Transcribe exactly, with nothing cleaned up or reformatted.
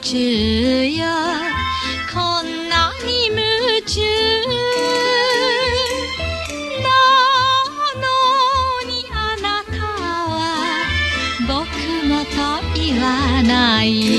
中よ、こんなに夢中なのに、あなたは僕もと言わない。